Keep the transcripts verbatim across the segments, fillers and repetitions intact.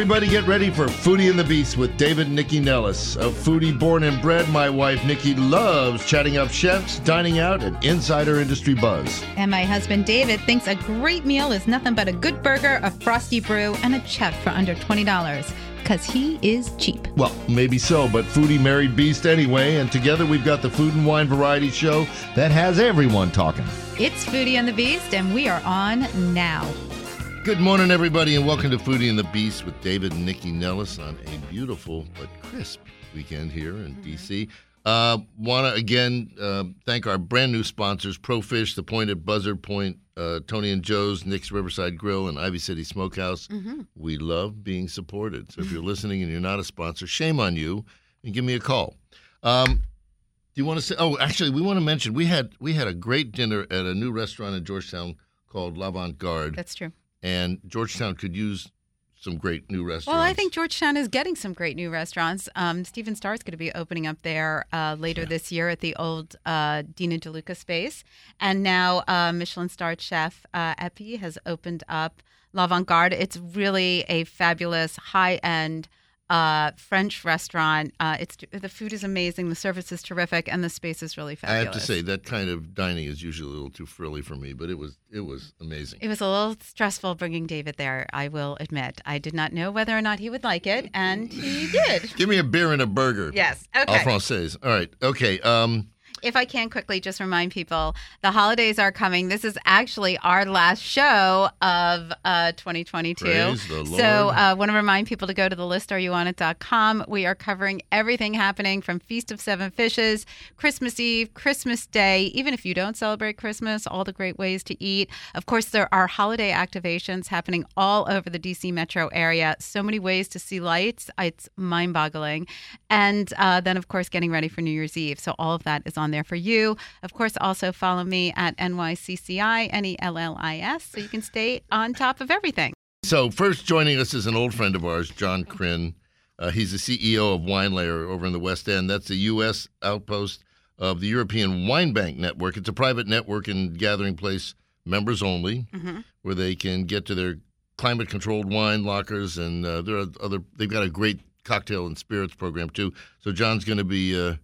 everybody, get ready for Foodie and the Beast with David and Nikki Nellis. A foodie born and bred, my wife Nikki loves chatting up chefs, dining out, and insider industry buzz. And my husband David thinks a great meal is nothing but a good burger, a frosty brew, and a check for under twenty dollars. Because he is cheap. Well, maybe so, but Foodie married Beast anyway, and together we've got the Food and Wine Variety Show that has everyone talking. It's Foodie and the Beast, and we are on now. Good morning, everybody, and welcome to Foodie and the Beast with David and Nikki Nellis on a beautiful but crisp weekend here in D C Uh, Want to, again, uh, thank our brand new sponsors, ProFish, The Point at Buzzard Point, uh, Tony and Joe's, Nick's Riverside Grill, and Ivy City Smokehouse. Mm-hmm. We love being supported. So if you're listening and you're not a sponsor, shame on you, and give me a call. Um, do you want to say, oh, actually, we want to mention, we had we had a great dinner at a new restaurant in Georgetown called L'Avant-Garde. That's true. And Georgetown could use some great new restaurants. Well, I think Georgetown is getting some great new restaurants. Um, Stephen Starr is going to be opening up there uh, later yeah. this year at the old uh, Dina DeLuca space. And now uh, Michelin-starred chef uh, Epi has opened up L'Avant-Garde. It's really a fabulous, high-end uh, French restaurant. Uh, it's the food is amazing, the service is terrific, and the space is really fabulous. I have to say, that kind of dining is usually a little too frilly for me, but it was it was amazing. It was a little stressful bringing David there, I will admit. I did not know whether or not he would like it, and he did. Give me a beer and a burger. Yes, okay. Au française. All right, okay. Um, If I can quickly just remind people, the holidays are coming. This is actually our last show of uh, twenty twenty-two. Praise the Lord. So I uh, want to remind people to go to the list are you on it dot com. We are covering everything happening from Feast of Seven Fishes, Christmas Eve, Christmas Day. Even if you don't celebrate Christmas, all the great ways to eat. Of course, there are holiday activations happening all over the D C metro area. So many ways to see lights. It's mind-boggling. And uh, then, of course, getting ready for New Year's Eve. So all of that is on there for you. Of course, also follow me at N Y C C I, N E L L I S, so you can stay on top of everything. So first joining us is an old friend of ours, John Crinn. Uh, he's the C E O of WineLayer over in the West End. That's the U S outpost of the European Wine Bank Network. It's a private network and gathering place, members only, mm-hmm. where they can get to their climate-controlled wine lockers, and uh, there are other. They've got a great cocktail and spirits program too. So John's going to be uh,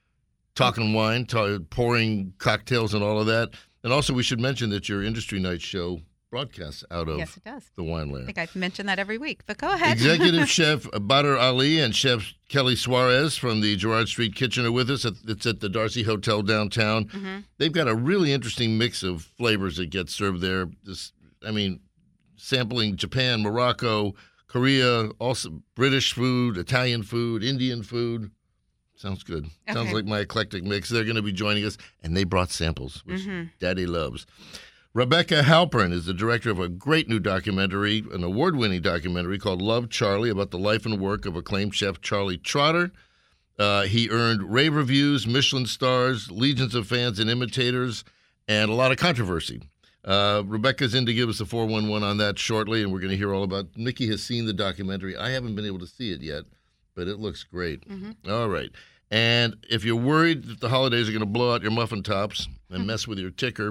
talking wine, t- pouring cocktails and all of that. And also we should mention that your Industry Night show broadcasts out of yes, it does. the WineLayer. I think I've mentioned that every week, but go ahead. Executive Chef Badr Ali and Chef Kelly Suarez from the Gerard Street Kitchen are with us. It's at the Darcy Hotel downtown. Mm-hmm. They've got a really interesting mix of flavors that get served there. This, I mean, sampling Japan, Morocco, Korea, also British food, Italian food, Indian food. Sounds good. Okay. Sounds like my eclectic mix. They're going to be joining us, and they brought samples, which mm-hmm. Daddy loves. Rebecca Halpern is the director of a great new documentary, an award-winning documentary called Love, Charlie, about the life and work of acclaimed chef Charlie Trotter. Uh, he earned rave reviews, Michelin stars, legions of fans and imitators, and a lot of controversy. Uh, Rebecca's in to give us a four one one on that shortly, and we're going to hear all about it. Nikki has seen the documentary. I haven't been able to see it yet, but it looks great. Mm-hmm. All right. And if you're worried that the holidays are going to blow out your muffin tops and mess with your ticker,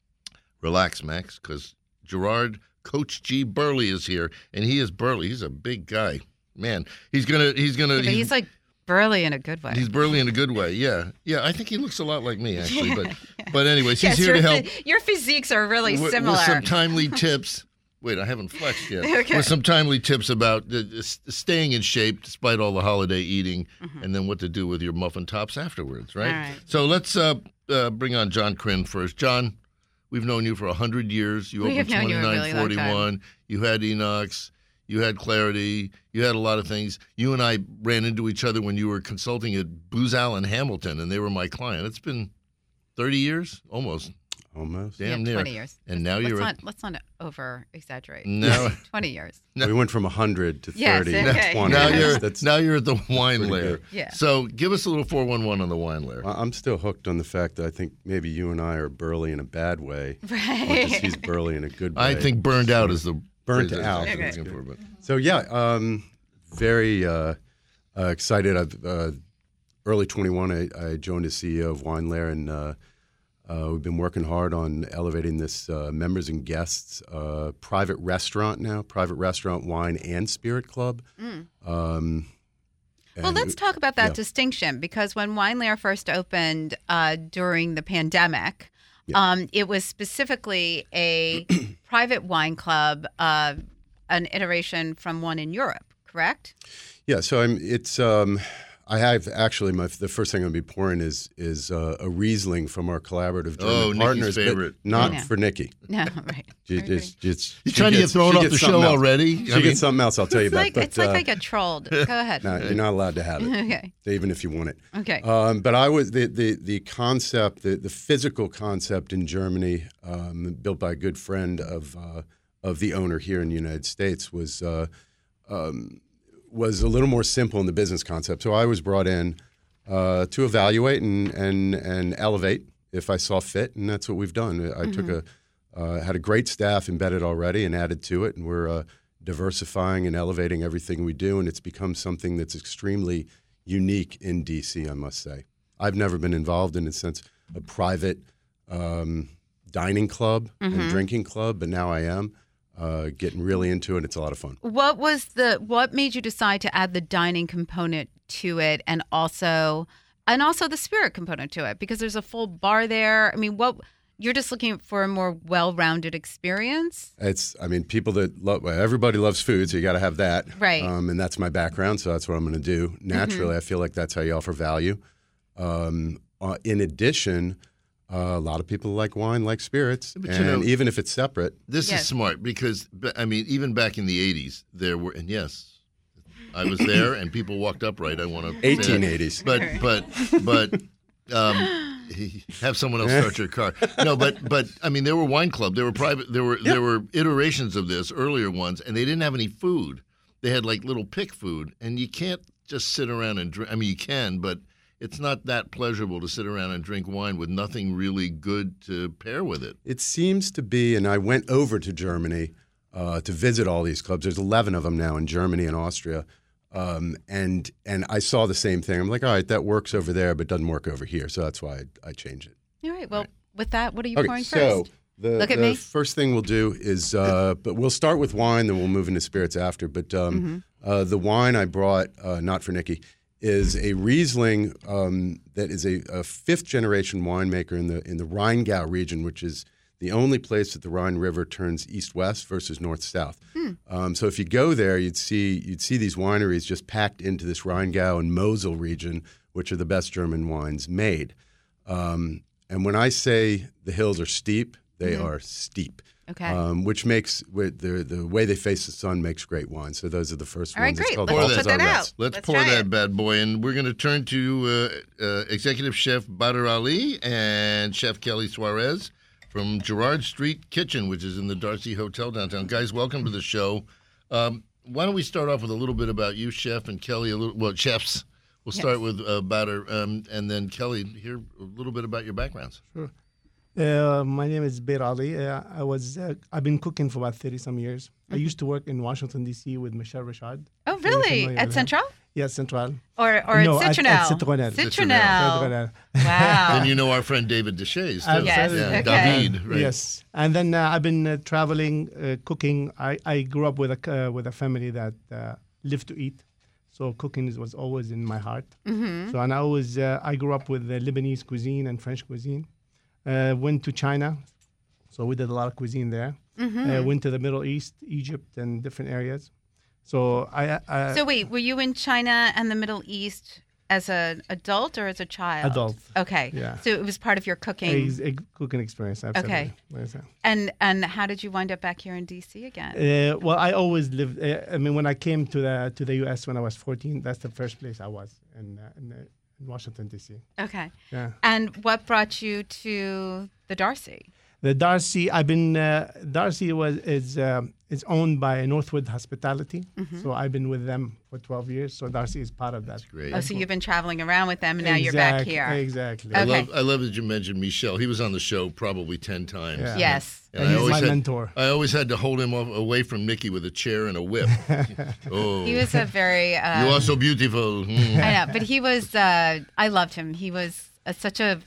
relax, Max, because Gerard, Coach G. Burley is here, and he is Burley. He's a big guy. Man, he's going to, he's going to. Yeah, he's, he's like burly in a good way. He's burly in a good way, yeah. Yeah, I think he looks a lot like me, actually. Yeah, but, yeah. but anyways, he's yes, here to help. Your physiques are really with, similar. With some timely tips. Wait, I haven't flexed yet. Okay. With some timely tips about uh, staying in shape despite all the holiday eating, mm-hmm. and then what to do with your muffin tops afterwards, right? All right. So let's uh, uh, bring on John Crinn first. John, we've known you for one hundred years. You we opened twenty-nine forty-one. You had Enoch's. You had Clarity. You had a lot of things. You and I ran into each other when you were consulting at Booz Allen Hamilton, and they were my client. It's been thirty years, almost. Almost. Damn yeah, near. twenty years. And now let's you're... Not, let's not over-exaggerate. No. twenty years. No. We went from one hundred to yes, thirty okay. to twenty. Now you're, That's now you're at the WineLayer. Yeah. So give us a little four one one on the WineLayer. I'm still hooked on the fact that I think maybe you and I are burly in a bad way. Right. Because he's burly in a good way. I think burned out is the... Burnt out. Okay. For, but. So, yeah, um, very uh, uh, excited. I've, uh, early twenty-one, I, I joined as C E O of WineLayer, and uh, Uh, we've been working hard on elevating this uh, members and guests uh, private restaurant now, private restaurant, wine, and spirit club. Mm. Um, Well, let's talk about that yeah. distinction, because when Wine Lair first opened uh, during the pandemic, Yeah. um, it was specifically a private wine club, uh, an iteration from one in Europe, correct? Yeah, so I'm. It's. Um, I have actually my the first thing I'm going to be pouring is is uh, a Riesling from our collaborative German Oh, Nikki's partners, but favorite. not Yeah. for Nikki. No, right. She, Everybody- it's, it's, He's she trying to get gets- thrown she off gets the something show else. already. She I mean, gets something else I'll tell you It's about. like, but, it's like uh, I got trolled. Go ahead. no, you're not allowed to have it, Okay. even if you want it. Okay. Um, but I was the, the the concept, the, the physical concept in Germany, um, built by a good friend of uh, of the owner here in the United States, was uh, um, was a little more simple in the business concept. So I was brought in uh, to evaluate and and and elevate if I saw fit, and that's what we've done. I Mm-hmm. took a uh, had a great staff embedded already and added to it, and we're uh, diversifying and elevating everything we do, and it's become something that's extremely unique in D C, I must say. I've never been involved in a sense a private um, dining club Mm-hmm. and drinking club, but now I am uh, getting really into it. It's a lot of fun. What was the what made you decide to add the dining component to it, and also and also the spirit component to it? Because there's a full bar there. I mean, what you're just looking for a more well-rounded experience, It's, I mean, people that love, well, everybody loves food, so you got to have that. Right. Um, and that's my background, so that's what I'm going to do. Naturally, Mm-hmm. I feel like that's how you offer value. Um, uh, in addition, uh, a lot of people like wine, like spirits, But you and know- even if it's separate, This Yes. is smart because, b- I mean, even back in the eighties, there were, and yes, I was there, and people walked upright. I want to eighteen eighties. but but but um, have someone else start your car. No, but but I mean, there were wine club. There were private. There were there were iterations of this, earlier ones, and they didn't have any food. They had like little pick food, and you can't just sit around and drink. I mean, you can, but it's not that pleasurable to sit around and drink wine with nothing really good to pair with it. It seems to be, and I went over to Germany uh, to visit all these clubs. There's eleven of them now in Germany and Austria. Um, and and I saw the same thing. I'm like, all right, that works over there, but doesn't work over here. So that's why I, I changed it. all right. Well, with that, what are you Okay, pouring so first? the, Look at the me. first thing we'll do is, uh, but we'll start with wine, then we'll move into spirits after. But um, Mm-hmm. uh, the wine I brought, uh, not for Nikki, is a Riesling um, that is a, a fifth generation winemaker in the in the Rheingau region, which is the only place that the Rhine River turns east-west versus north-south. Hmm. Um, so if you go there, you'd see you'd see these wineries just packed into this Rheingau and Mosel region, which are the best German wines made. Um, and when I say the hills are steep, they Mm-hmm. are steep. Okay. Um, which makes with the the way they face the sun makes great wine. So those are the first All right, ones. It's great. called Let's Pour put Balthazar that Reds. out. Let's, Let's pour try that it. bad boy, and we're going to turn to uh, uh, Executive Chef Badr Ali and Chef Kelly Suarez from Gerard Street Kitchen, which is in the Darcy Hotel downtown. Guys, welcome to the show. Um, why don't we start off with a little bit about you, Chef, and Kelly, a little, well, chefs. We'll start Yes. with uh, Badr, um, and then Kelly, hear a little bit about your backgrounds. Uh, my name is Badr Ali. Uh, I was uh, I've been cooking for about thirty some years. Mm-hmm. I used to work in Washington D C with Michel Richard. Oh, Very really? familiar At with Central? Yes, Central. Or or No, at at- Citronelle? at Citronelle. Citronelle. Citronelle. Wow. And you know our friend David Deshays, too. Uh, Yes, Yeah, okay. David, right? Yes, and then uh, I've been uh, traveling, uh, cooking. I, I grew up with a uh, with a family that uh, lived to eat, so cooking is, was always in my heart. Mm-hmm. So and I always uh, I grew up with uh, Lebanese cuisine and French cuisine. Uh, went to China, so we did a lot of cuisine there. Mm-hmm. Uh, went to the Middle East, Egypt, and different areas. So I, I So wait, were you in China and the Middle East as an adult or as a child? Adult. Okay. Yeah. So it was part of your cooking. a, a cooking experience. Absolutely. Okay. Yes, sir. And and how did you wind up back here in D C again? Uh, well, I always lived. Uh, I mean, when I came to the to the U S when I was fourteen, that's the first place I was in uh, in, uh, in Washington D C. Okay. Yeah. And what brought you to the Darcy? The Darcy, I've been uh, Darcy was is um, is owned by Northwood Hospitality, so I've been with them for twelve years. So Darcy is part of that. Great. Oh, so you've been traveling around with them, and now you're back Exact- here. Exactly. I Okay. love I love that you mentioned Michel. He was on the show probably ten times. Yeah. Yes. And And I he's always my had, mentor. I always had to hold him off, away from Nikki with a chair and a whip. Oh, He was a very. Um, you are so beautiful. Mm. I know, but he was. Uh, I loved him. He was uh, such a like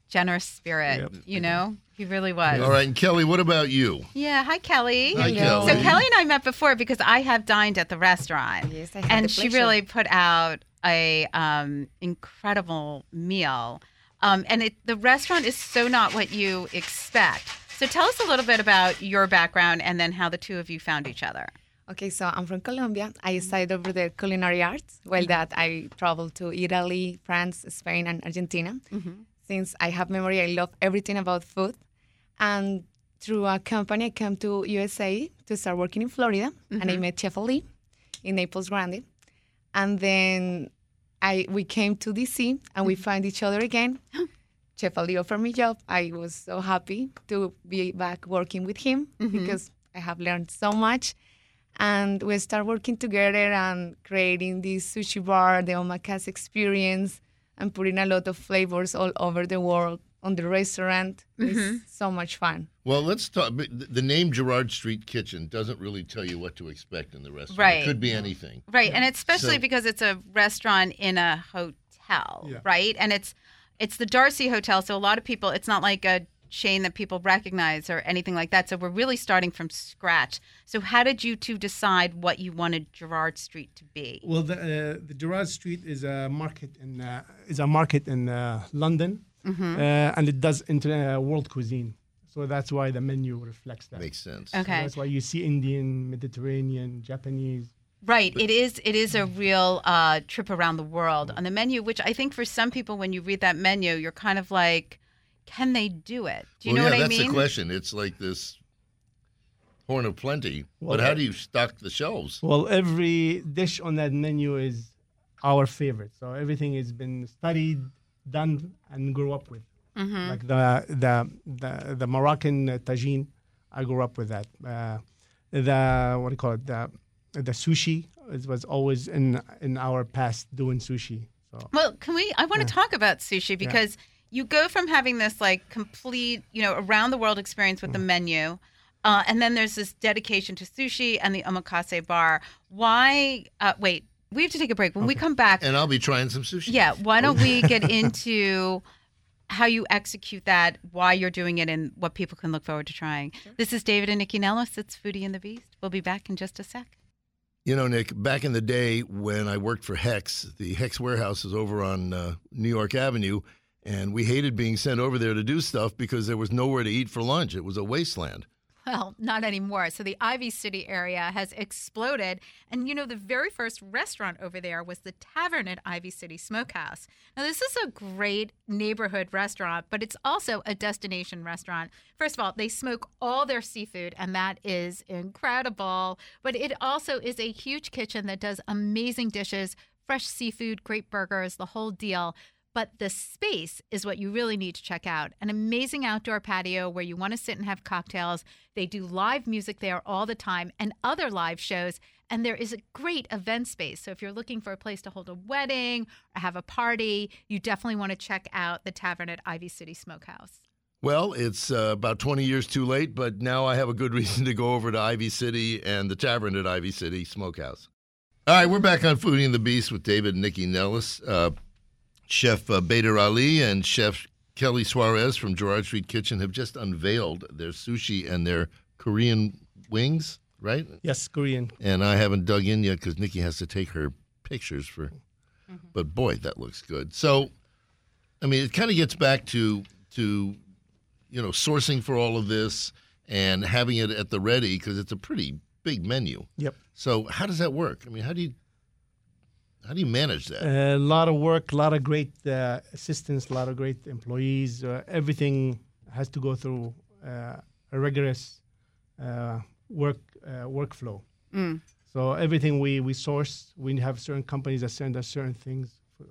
generous spirit. Yep. You know, he really was. All right, and Kelly, what about you? Yeah. Hi, Kelly. Hi, Hello. Kelly. So Kelly and I met before because I have dined at the restaurant. Yes, I had And the she pleasure. really put out a um, incredible meal. Um, and it, the restaurant is so not what you expect. So tell us a little bit about your background and then how the two of you found each other. Okay, so I'm from Colombia. I studied over the culinary arts. While that, I traveled to Italy, France, Spain, and Argentina. Since I have memory, I love everything about food. And through a company, I came to U S A to start working in Florida. And I met Chef Ali in Naples Grande. And then I we came to D C and we found each other again. Chef Ali offered me a job. I was so happy to be back working with him because I have learned so much. And we start working together and creating this sushi bar, the omakase experience, and putting a lot of flavors all over the world on the restaurant. It's so much fun. Well, let's talk. The the name Gerard Street Kitchen doesn't really tell you what to expect in the restaurant. Right. It could be anything. Right. And it's especially So- because it's a restaurant in a hotel, Yeah. right? And it's it's the Darcy Hotel. So a lot of people, it's not like a chain that people recognize or anything like that. So we're really starting from scratch. So how did you two decide what you wanted Gerard Street to be? Well, the uh, the Gerard Street is a market in uh, is a market in uh, London, uh, and it does inter- uh, world cuisine. So that's why the menu reflects that. Makes sense. So Okay. that's why you see Indian, Mediterranean, Japanese. Right. It is it is a real uh, trip around the world on the menu, which I think for some people, when you read that menu, you're kind of like, can they do it? Do you well, know yeah, what I that's mean? the question. It's like this horn of plenty. Well, but how do you stock the shelves? Well, every dish on that menu is our favorite. So everything has been studied, done, and grew up with. Mm-hmm. Like the the the, the Moroccan uh, tagine, I grew up with that. Uh, the what do you call it? The the sushi it was always in in our past doing sushi. So Well, can we? I want to talk about sushi because you go from having this like complete, you know, around the world experience with the menu, uh, and then there's this dedication to sushi and the omakase bar. Why? Uh, wait, we have to take a break. When we come back, And I'll be trying some sushi. yeah, why don't we get into how you execute that, why you're doing it, and what people can look forward to trying. This is David and Nikki Nellis. It's Foodie and the Beast. We'll be back in just a sec. You know, Nick, back in the day when I worked for Hex, the Hex warehouse is over on uh, New York Avenue, and we hated being sent over there to do stuff because there was nowhere to eat for lunch. It was a wasteland. Well, not anymore. So the Ivy City area has exploded. And, you know, the very first restaurant over there was the Tavern at Ivy City Smokehouse. Now, this is a great neighborhood restaurant, but it's also a destination restaurant. First of all, they smoke all their seafood, and that is incredible. But it also is a huge kitchen that does amazing dishes, fresh seafood, great burgers, the whole deal. But the space is what you really need to check out. An amazing outdoor patio where you want to sit and have cocktails. They do live music there all the time and other live shows. And there is a great event space. So if you're looking for a place to hold a wedding or have a party, you definitely want to check out the Tavern at Ivy City Smokehouse. Well, it's uh, about twenty years too late, but now I have a good reason to go over to Ivy City and the Tavern at Ivy City Smokehouse. All right, we're back on Foodie and the Beast with David and Nikki Nellis. Uh, Chef uh, Bader Ali and Chef Kelly Suarez from Gerard Street Kitchen have just unveiled their sushi and their Korean wings, right? yes, Korean. And I haven't dug in yet because Nikki has to take her pictures for. But boy, that looks good. So, I mean, it kind of gets back to to you know sourcing for all of this and having it at the ready because it's a pretty big menu. Yep. So, how does that work? I mean, how do you how do you manage that? A lot of work, a lot of great uh, assistants, a lot of great employees. Uh, everything has to go through uh, a rigorous uh, work uh, workflow. Mm. So everything we, we source, we have certain companies that send us certain things.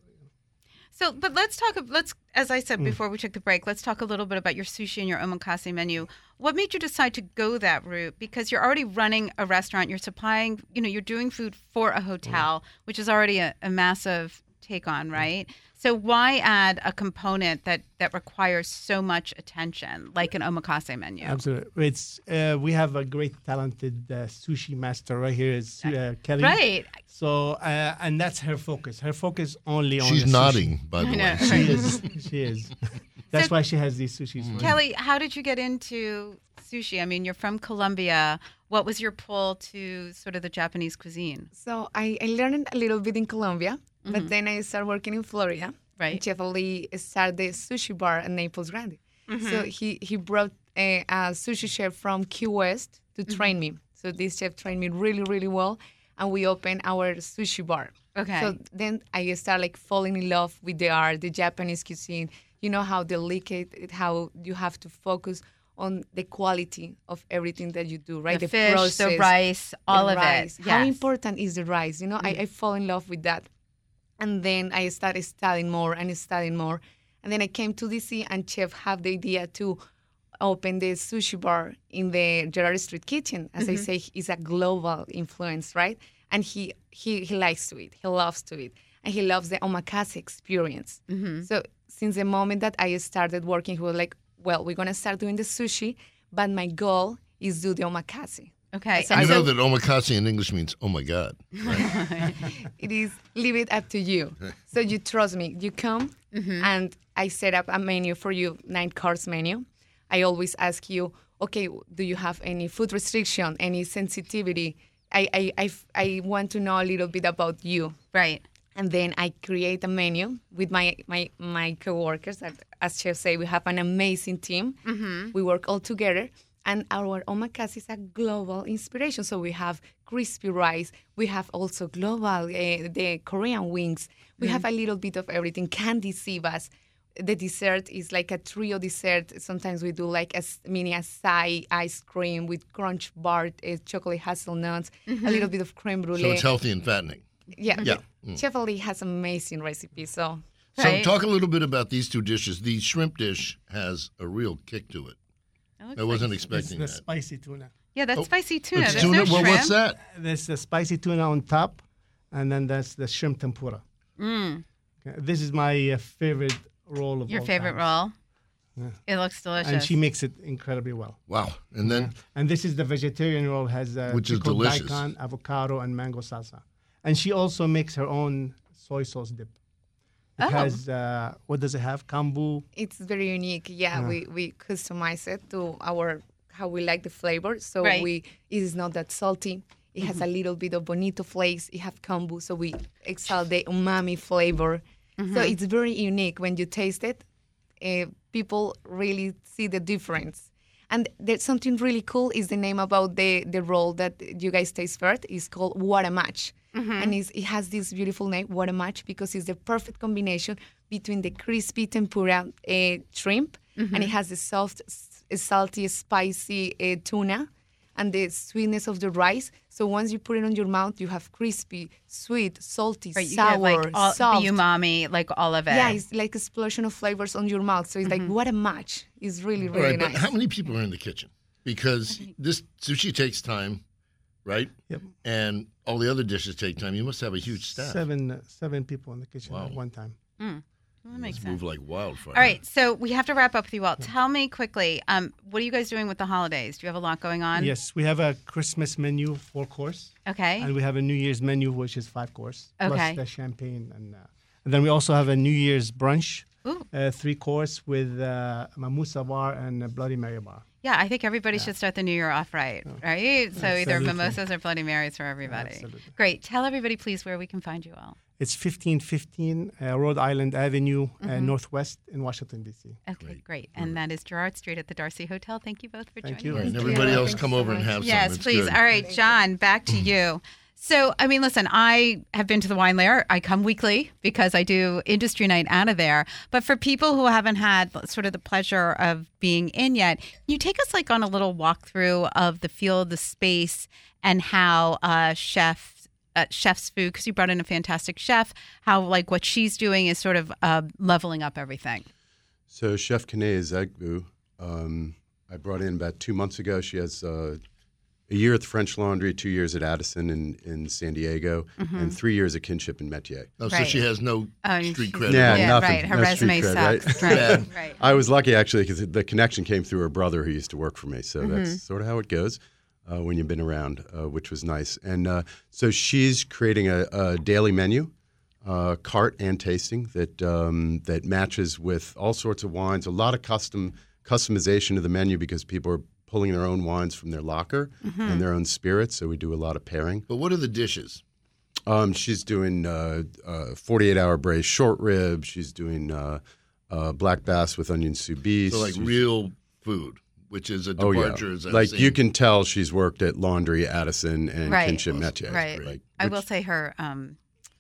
So, but let's talk, let's, as I said before we took the break, let's talk a little bit about your sushi and your omakase menu. What made you decide to go that route? Because you're already running a restaurant, you're supplying, you know, you're doing food for a hotel, which is already a, a massive take on, right? So why add a component that, that requires so much attention, like an omakase menu? Absolutely. It's, uh, we have a great talented uh, sushi master right here, is uh, Kelly. Right. So, uh, and that's her focus. Her focus only on She's the sushi. nodding, by the I way. know. She is. She is. That's So- why she has these sushis. for Kelly, how did you get into sushi? I mean, you're from Colombia. What was your pull to sort of the Japanese cuisine? So I, I learned a little bit in Colombia, but then I started working in Florida. Right. Chef Ali started the sushi bar at Naples Grande. So he, he brought a, a sushi chef from Key West to train me. So this chef trained me really, really well. And we opened our sushi bar. Okay. So then I started like falling in love with the art, the Japanese cuisine. You know how delicate, how you have to focus on the quality of everything that you do, right? The, fish, process, the rice, all the of rice. it. How Yes. important is the rice? You know, I, I fall in love with that. And then I started studying more and studying more. And then I came to D C and Chef had the idea to open the sushi bar in the Gerard Street Kitchen. As I say, it's a global influence, right? And he, he, he likes to eat. He loves to eat. And he loves the omakase experience. So since the moment that I started working, he was like, well, we're going to start doing the sushi, but my goal is do the omakase. Okay. So and You so- know that omakase in English means "oh my God." It is leave it up to you. So you trust me. You come and I set up a menu for you, nine course menu. I always ask you, okay, do you have any food restriction, any sensitivity? I, I, I, I want to know a little bit about you. Right. And then I create a menu with my my, my coworkers. That, as chefs say, we have an amazing team. We work all together. And our omakase is a global inspiration. So we have crispy rice. We have also global, uh, the Korean wings. We have a little bit of everything. Candy sivas. The dessert is like a trio dessert. Sometimes we do like a s- mini acai ice cream with crunch bar, uh, chocolate hazelnuts, a little bit of creme brulee. So it's healthy and fattening. Yeah. Yeah. Chef Ali has amazing recipes. So Right. So talk a little bit about these two dishes. The shrimp dish has a real kick to it. It looks I wasn't like- It's expecting the that. spicy tuna. Yeah, that's Oh, spicy tuna. It's There's tuna. no Well, shrimp. what's that? There's the spicy tuna on top, and then that's the shrimp tempura. Mm. Okay, this is my uh, favorite roll of Your all favorite times. roll? It looks delicious. And she makes it incredibly well. Wow. And then And this is the vegetarian roll, has uh, Which is pickled delicious. daikon, avocado, and mango salsa. And she also makes her own soy sauce dip. It Oh. has, uh, what does it have? Kombu. it's very unique. Yeah, we, we customize it to our how we like the flavor. So Right. we it is not that salty. It has a little bit of bonito flakes. It have kombu, so we exhale the umami flavor. So it's very unique when you taste it. Uh, people really see the difference. And there's something really cool is the name about the, the roll that you guys taste first. It's called What a Match. And it's, it has this beautiful name, What a Match, because it's the perfect combination between the crispy tempura uh, shrimp and it has the soft, s- salty, spicy uh, tuna and the sweetness of the rice. So once you put it on your mouth, you have crispy, sweet, salty, Right, you sour, get like all, soft. the umami, like all of it. Yeah, it's like explosion of flavors on your mouth. So it's like, what a match. It's really, all really right, nice. but how many people are in the kitchen? Because this sushi takes time, right? Yep. And all the other dishes take time. You must have a huge staff. Seven, uh, seven people in the kitchen Wow. at one time. That makes Let's sense. move like wildfire. All right, so we have to wrap up with you all. Tell me quickly, um, what are you guys doing with the holidays? Do you have a lot going on? Yes, we have a Christmas menu, four course. Okay. And we have a New Year's menu, which is five course, Okay. plus the champagne. And, uh, and then we also have a New Year's brunch, Ooh. uh, three course with uh, Mamusa bar and a Bloody Mary bar. Yeah, I think everybody should start the new year off right, right? So either Absolutely. mimosas or Bloody Marys for everybody. Absolutely. Great. Tell everybody, please, where we can find you all. It's fifteen fifteen uh, Rhode Island Avenue, uh, Mm-hmm. Northwest in Washington, D C. Okay, great. And that is Gerard Street at the Darcy Hotel. Thank you both for Thank joining you. All us. right, and Thank everybody you. else Thanks come so over and much. have Yes, some. It's please. good. All right, John, back to you. So, I mean, listen, I have been to the Wine Lair. I come weekly because I do industry night out of there. But for people who haven't had sort of the pleasure of being in yet, can you take us like on a little walkthrough of the feel, the space, and how uh, chef uh, chef's food, because you brought in a fantastic chef, how like what she's doing is sort of uh, leveling up everything. So Chef Kane Zegbu, um, I brought in about two months ago. She has uh, a year at the French Laundry, two years at Addison in, in San Diego, and three years at Kinship in Métier. Oh, so Right. she has no Oh, street she's- credit. Yeah, yeah, nothing. right. Her No resume street cred, sucks. right? Right, right. I was lucky actually because the connection came through her brother who used to work for me. So Mm-hmm. that's sort of how it goes uh, when you've been around, uh, which was nice. And uh, so she's creating a, a daily menu uh, cart and tasting that um, that matches with all sorts of wines. A lot of custom customization of the menu because people are pulling their own wines from their locker Mm-hmm. and their own spirits. So we do a lot of pairing. But what are the dishes? Um, she's doing uh, uh, forty-eight hour braised short rib. She's doing uh, uh, black bass with onion sous vide. So like She's- real food, which is a Oh departure. yeah, as I've like seen. you can tell she's worked at Laundry, Addison, and Right. Kinship Metier. Right. Like, I which- will say her um,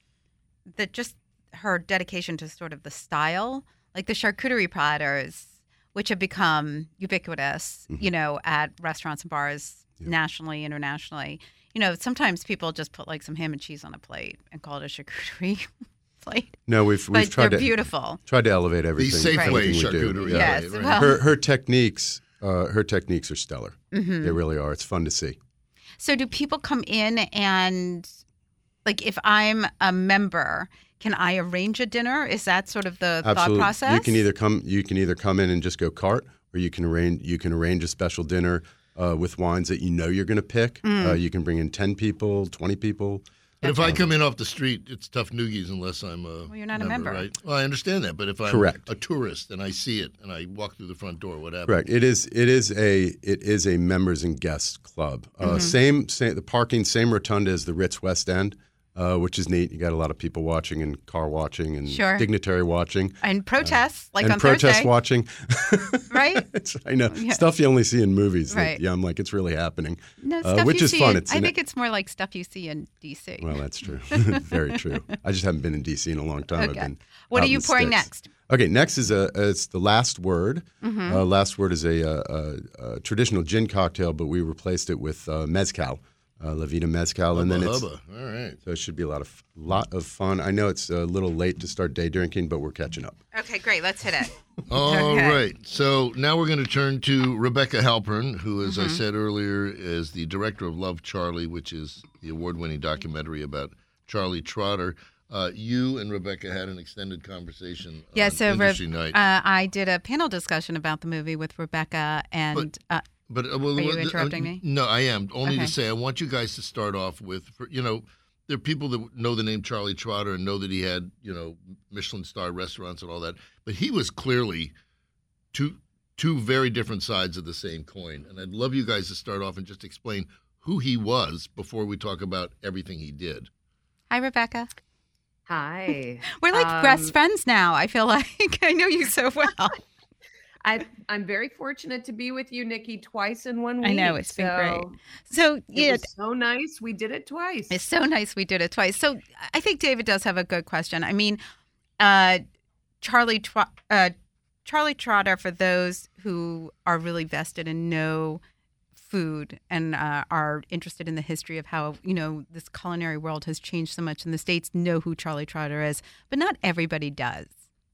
that just her dedication to sort of the style, like the charcuterie platters, which have become ubiquitous, Mm-hmm. you know, at restaurants and bars nationally, internationally. You know, sometimes people just put like some ham and cheese on a plate and call it a charcuterie plate. No, we've we've But tried they're to beautiful. tried to elevate the everything. Safeway everything we do. charcuterie. Yeah. Yes, right, right. well- Her her techniques, uh, her techniques are stellar. Mm-hmm. They really are. It's fun to see. So do people come in and, like, if I'm a member, can I arrange a dinner? Is that sort of the thought Absolutely. process? You can either come you can either come in and just go cart, or you can arrange you can arrange a special dinner uh, with wines that you know you're going to pick. Mm. Uh, you can bring in ten people, twenty people. But if I come in off the street, it's tough noogies unless I'm a Well, you're not a member. right? Well, I understand that, but if I'm Correct. a tourist and I see it and I walk through the front door, what happens? Correct. It is. It is a. It is a members and guests club. Uh, Mm-hmm. Same. Same. The parking. Same rotunda as the Ritz West End, uh, which is neat. You got a lot of people watching and car watching and Sure. dignitary watching And protests, like and on protest Thursday, watching. right? It's, I know Yeah. stuff you only see in movies. that- Right. yeah, I'm like it's really happening, No, uh, stuff which you is see fun. in- It's I an- think it's more like stuff you see in D C. well, that's true. Very true. I just haven't been in D C in a long time. Okay. I've been. What out are in you the pouring sticks. next? Okay, next is a it's the last word. Mm-hmm. Uh, last word is a, a, a, a traditional gin cocktail, but we replaced it with uh, mezcal, uh, La Vida mezcal, and then Hubba, it's hubba. All right. so it should be a lot of lot of fun. I know it's a little late to start day drinking, but we're catching up. Okay, great. Let's hit it. All Okay. right. So now we're going to turn to Rebecca Halpern, who, as Mm-hmm. I said earlier, is the director of Love, Charlie, which is the award-winning documentary about Charlie Trotter. Uh, you and Rebecca had an extended conversation Yeah, on so Re- Industry Night. uh, I did a panel discussion about the movie with Rebecca, and uh, But uh, well, Are you uh, interrupting uh, me? No, I am. Only Okay. to say, I want you guys to start off with, for, you know, there are people that know the name Charlie Trotter and know that he had, you know, Michelin star restaurants and all that. But he was clearly two two very different sides of the same coin. And I'd love you guys to start off and just explain who he was before we talk about everything he did. hi, Rebecca. Hi. We're like Um, best friends now. I feel like I know you so well. I, I'm very fortunate to be with you, Nikki, twice in one week. I know, it's been great. so So It yeah, was so nice. We did it twice. it's so nice we did it twice. So I think David does have a good question. I mean, uh, Charlie Twa- uh, Charlie Trotter, for those who are really vested and know food and uh, are interested in the history of how, you know, this culinary world has changed so much in the States, know who Charlie Trotter is, but not everybody does.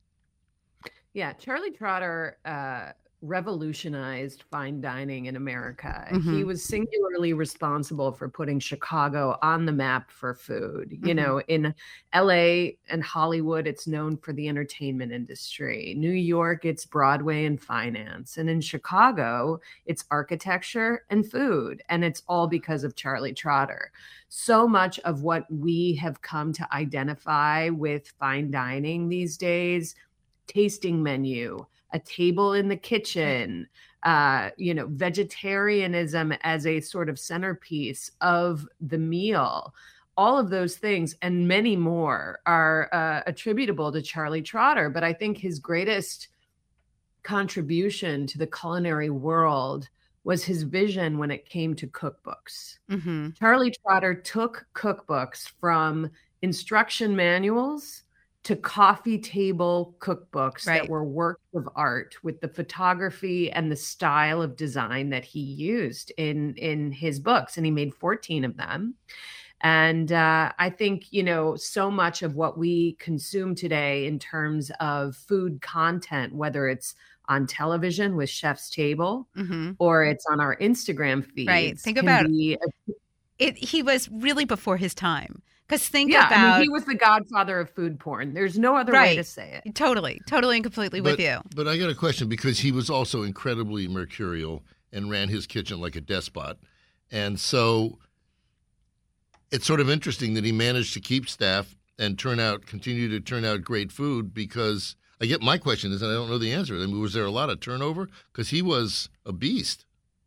Yeah, Charlie Trotter uh, revolutionized fine dining in America. Mhm. He was singularly responsible for putting Chicago on the map for food. You Mhm. know, in L A and Hollywood, it's known for the entertainment industry. New York, it's Broadway and finance. And in Chicago, it's architecture and food. And it's all because of Charlie Trotter. So much of what we have come to identify with fine dining these days, tasting menu, a table in the kitchen, uh, you know, vegetarianism as a sort of centerpiece of the meal. All of those things and many more are uh, attributable to Charlie Trotter. But I think his greatest contribution to the culinary world was his vision when it came to cookbooks. Mm-hmm. Charlie Trotter took cookbooks from instruction manuals to coffee table cookbooks Right. that were works of art with the photography and the style of design that he used in in his books, and he made fourteen of them. And uh, I think, you know, so much of what we consume today in terms of food content, whether it's on television with Chef's Table Mm-hmm. or it's on our Instagram feeds, Right. Think can about be a It, he was really before his time. Because think yeah, about I mean, he was the godfather of food porn. There's no other way Right. to say it. totally, totally and completely but, with you. But I got a question, because he was also incredibly mercurial and ran his kitchen like a despot. And so it's sort of interesting that he managed to keep staff and turn out, continue to turn out great food? Because I get my question is, and I don't know the answer. I mean, was there a lot of turnover? Because he was a beast.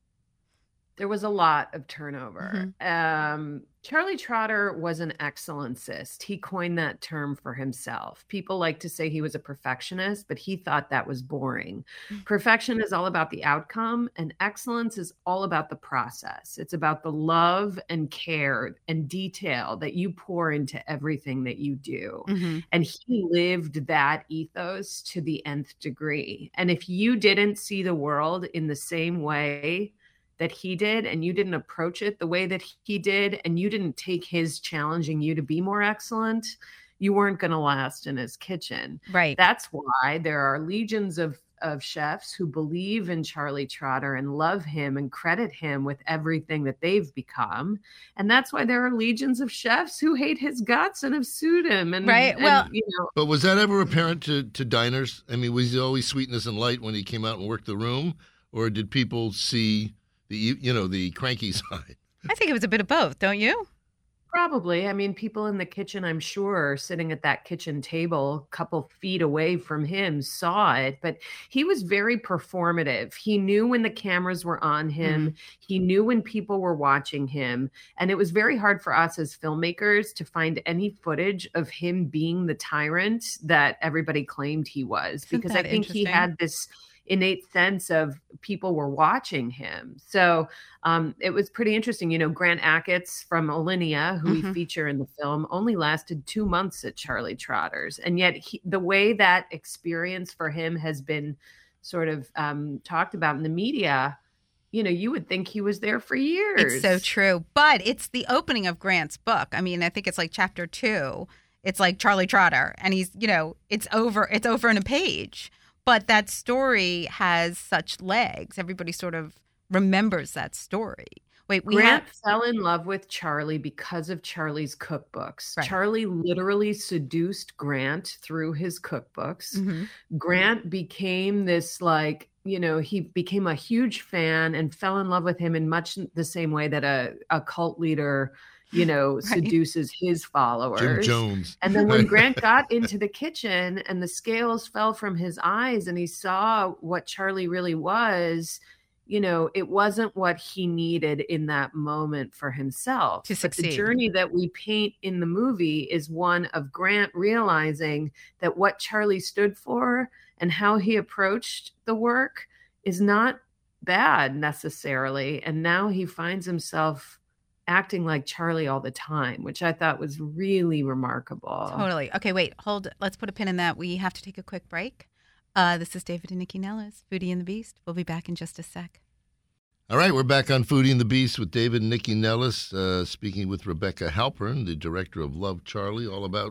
There was a lot of turnover. Mm-hmm. Um, Charlie Trotter was an excellencist. He coined that term for himself. People like to say he was a perfectionist, but he thought that was boring. Mm-hmm. Perfection is all about the outcome, and excellence is all about the process. It's about the love and care and detail that you pour into everything that you do. Mm-hmm. And he lived that ethos to the nth degree. And if you didn't see the world in the same way that he did, and you didn't approach it the way that he did, and you didn't take his challenging you to be more excellent, you weren't going to last in his kitchen. Right. That's why there are legions of, of chefs who believe in Charlie Trotter and love him and credit him with everything that they've become. And that's why there are legions of chefs who hate his guts and have sued him. And, right. And, well, you know. But was that ever apparent to, to diners? I mean, was he always sweetness and light when he came out and worked the room? Or did people see the, you know, the cranky side? I think it was a bit of both, don't you? Probably. I mean, people in the kitchen, I'm sure, sitting at that kitchen table a couple feet away from him saw it, but he was very performative. He knew when the cameras were on him. Mm-hmm. He knew when people were watching him. And it was very hard for us as filmmakers to find any footage of him being the tyrant that everybody claimed he was, Isn't because I think he had this innate sense of people were watching him. So um, it was pretty interesting. You know, Grant Achatz from Alinea, who mm-hmm. we feature in the film, only lasted two months at Charlie Trotter's. And yet he, the way that experience for him has been sort of um, talked about in the media, you know, you would think he was there for years. It's so true. But it's the opening of Grant's book. I mean, I think it's like chapter two. It's like Charlie Trotter. And he's, you know, it's over. It's over in a page. But that story has such legs. Everybody sort of remembers that story. Wait, we Grant have... fell in love with Charlie because of Charlie's cookbooks. Right. Charlie literally seduced Grant through his cookbooks. Mm-hmm. Grant became this, like, you know, he became a huge fan and fell in love with him in much the same way that a, a cult leader, you know, right. seduces his followers. Jim Jones. And then when Grant got into the kitchen and the scales fell from his eyes and he saw what Charlie really was, you know, it wasn't what he needed in that moment for himself. To succeed. But the journey that we paint in the movie is one of Grant realizing that what Charlie stood for and how he approached the work is not bad necessarily. And now he finds himself acting like Charlie all the time, which I thought was really remarkable. Totally. Okay, wait, hold. Let's put a pin in that. We have to take a quick break. Uh, this is David and Nikki Nellis, Foodie and the Beast. We'll be back in just a sec. All right, we're back on Foodie and the Beast with David and Nikki Nellis, uh, speaking with Rebecca Halpern, the director of Love, Charlie, all about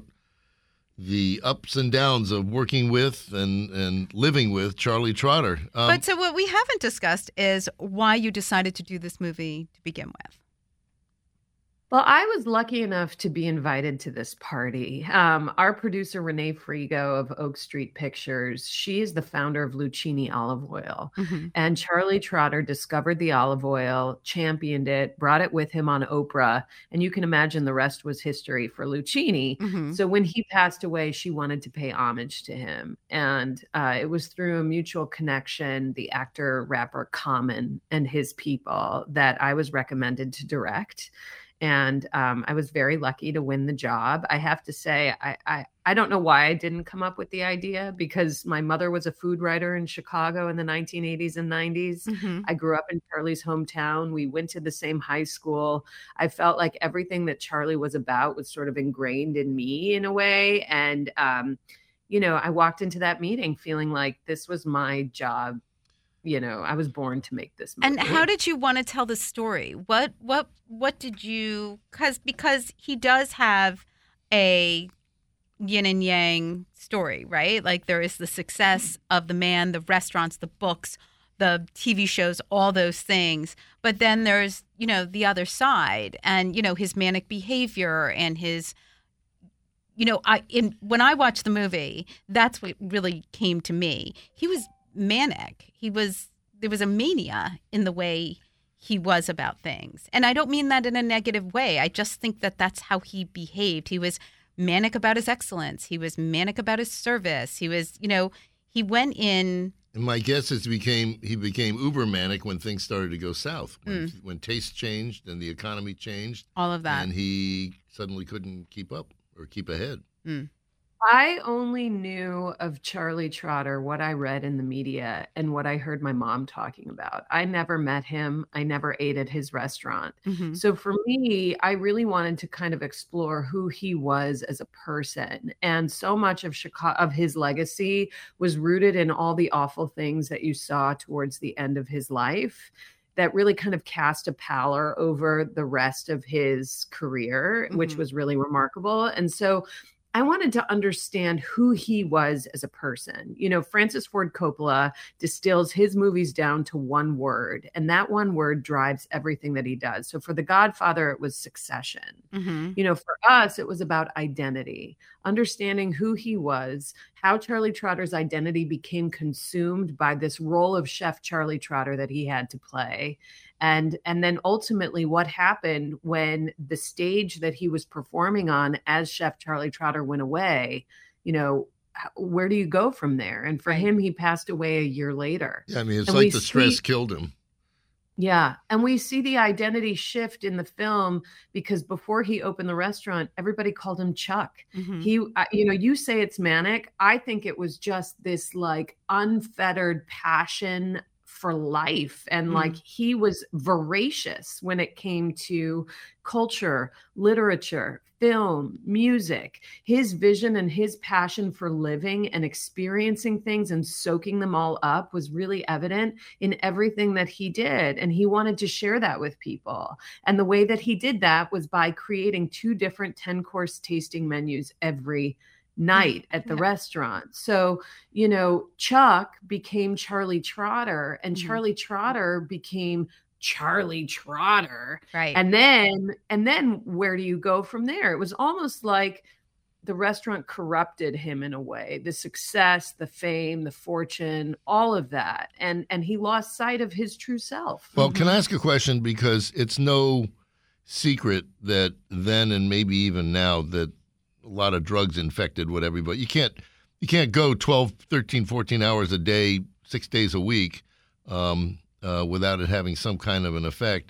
the ups and downs of working with and, and living with Charlie Trotter. Um, but so what we haven't discussed is why you decided to do this movie to begin with. Well, I was lucky enough to be invited to this party. Um, our producer, Renee Frigo of Oak Street Pictures, she is the founder of Lucchini Olive Oil. Mm-hmm. And Charlie Trotter discovered the olive oil, championed it, brought it with him on Oprah. And you can imagine the rest was history for Lucchini. Mm-hmm. So when he passed away, she wanted to pay homage to him. And uh, it was through a mutual connection, the actor, rapper Common and his people, that I was recommended to direct. And um, I was very lucky to win the job. I have to say, I, I I don't know why I didn't come up with the idea, because my mother was a food writer in Chicago in the nineteen eighties and nineties. Mm-hmm. I grew up in Charlie's hometown. We went to the same high school. I felt like everything that Charlie was about was sort of ingrained in me in a way. And, um, you know, I walked into that meeting feeling like this was my job. You know, I was born to make this movie. And how did you want to tell the story? What, what, what did you, cause, because he does have a yin and yang story, right? Like there is the success of the man, the restaurants, the books, the T V shows, all those things. But then there's, you know, the other side and, you know, his manic behavior and his, you know, I, in, when I watched the movie, that's what really came to me. He was manic. He was, there was a mania in the way he was about things. And I don't mean that in a negative way. I just think that that's how he behaved. He was manic about his excellence. He was manic about his service. He was, you know, he went in. And my guess is he became he became uber manic when things started to go south, when, Mm. when tastes changed and the economy changed, All of that. and he suddenly couldn't keep up or keep ahead. Mm. I only knew of Charlie Trotter what I read in the media and what I heard my mom talking about. I never met him. I never ate at his restaurant. Mhm. So for me, I really wanted to kind of explore who he was as a person. And so much of Chicago, of his legacy was rooted in all the awful things that you saw towards the end of his life that really kind of cast a pallor over the rest of his career, which Mhm. was really remarkable. And so I wanted to understand who he was as a person. You know, Francis Ford Coppola distills his movies down to one word, and that one word drives everything that he does. So for The Godfather, it was succession. Mhm. You know, for us, it was about identity, understanding who he was, how Charlie Trotter's identity became consumed by this role of Chef Charlie Trotter that he had to play. And, and then ultimately what happened when the stage that he was performing on as Chef Charlie Trotter went away, you know, h- where do you go from there? And for Right. him, he passed away a year later. Yeah, I mean, it's And we like the stress see- killed him. Yeah. And we see the identity shift in the film because before he opened the restaurant, everybody called him Chuck. Mhm. He, I- you know, you say it's manic. I think it was just this like unfettered passion for life. And Mm. like he was voracious when it came to culture, literature, film, music. His vision and his passion for living and experiencing things and soaking them all up was really evident in everything that he did. And he wanted to share that with people. And the way that he did that was by creating two different ten course tasting menus every night at the Yeah. restaurant. So, you know, Chuck became Charlie Trotter and Mhm. Charlie Trotter became Charlie Trotter. Right. And then and then where do you go from there? It was almost like the restaurant corrupted him in a way. The success, the fame, the fortune, all of that. And and he lost sight of his true self. Well, can I ask a question? Because it's no secret that then and maybe even now that a lot of drugs infected with everybody. You can't you can't go twelve, thirteen, fourteen hours a day, six days a week um, uh, without it having some kind of an effect.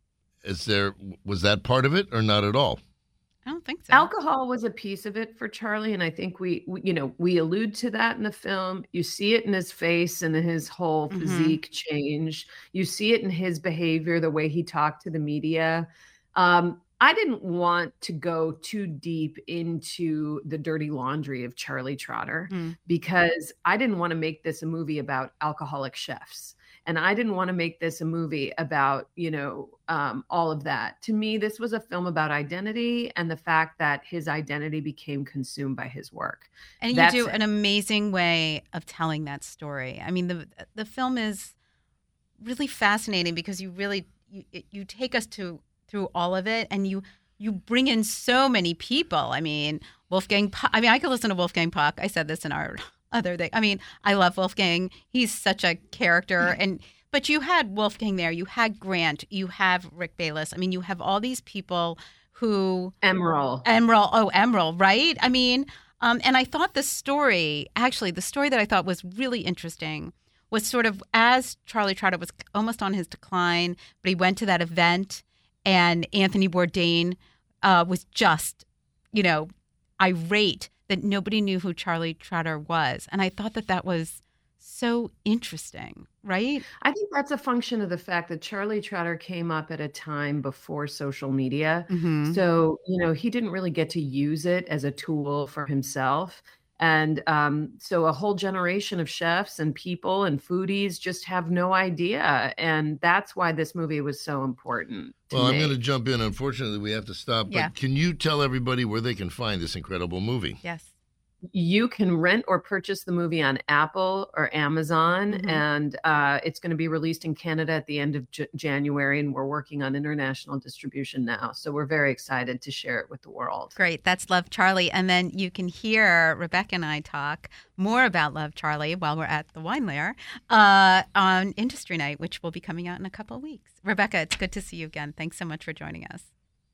Is there was that part of it or not at all? I don't think so. Alcohol was a piece of it for Charlie, and I think we, we, you know, we allude to that in the film. You see it in his face and his whole Mhm. physique change. You see it in his behavior, the way he talked to the media. Um, I didn't want to go too deep into the dirty laundry of Charlie Trotter Mm. because I didn't want to make this a movie about alcoholic chefs. And I didn't want to make this a movie about, you know, um, all of that. To me, this was a film about identity and the fact that his identity became consumed by his work. And you That's do it. an amazing way of telling that story. I mean, the the film is really fascinating because you really you, you take us to through all of it, and you you bring in so many people. I mean, Wolfgang. Puck, I mean, I could listen to Wolfgang Puck. I said this in our other thing. I mean, I love Wolfgang. He's such a character, and but you had Wolfgang there. You had Grant. You have Rick Bayless. I mean, you have all these people who. Emerald. Emerald. Oh, Emerald, right? I mean, um, and I thought the story, actually, the story that I thought was really interesting was sort of as Charlie Trotter was almost on his decline, but he went to that event and Anthony Bourdain uh, was just, you know, irate that nobody knew who Charlie Trotter was. And I thought that that was so interesting, right? I think that's a function of the fact that Charlie Trotter came up at a time before social media. Mm-hmm. So, you know, he didn't really get to use it as a tool for himself. And um, so a whole generation of chefs and people and foodies just have no idea. And that's why this movie was so important to Well, I'm me. going to jump in. Unfortunately, we have to stop. But Yeah. can you tell everybody where they can find this incredible movie? Yes. You can rent or purchase the movie on Apple or Amazon, Mhm. and uh, it's going to be released in Canada at the end of J- January, and we're working on international distribution now. So we're very excited to share it with the world. Great. That's Love Charlie. And then you can hear Rebecca and I talk more about Love Charlie while we're at the Wine Lair uh, on Industry Night, which will be coming out in a couple of weeks. Rebecca, it's good to see you again. Thanks so much for joining us.